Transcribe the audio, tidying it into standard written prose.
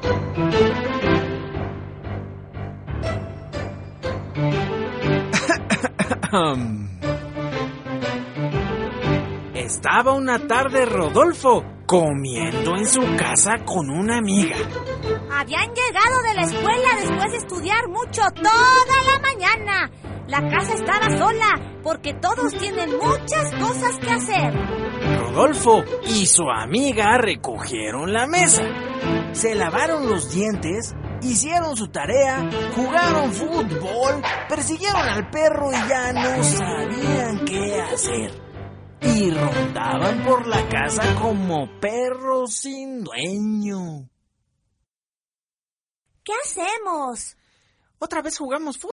Estaba una tarde Rodolfo comiendo en su casa con una amiga. Habían llegado de la escuela después de estudiar mucho toda la mañana. La casa estaba sola porque todos tienen muchas cosas que hacer. Rodolfo y su amiga recogieron la mesa, se lavaron los dientes, hicieron su tarea, jugaron fútbol, persiguieron al perro y ya no sabían qué hacer. Y rondaban por la casa como perros sin dueño. ¿Qué hacemos? Otra vez jugamos fútbol.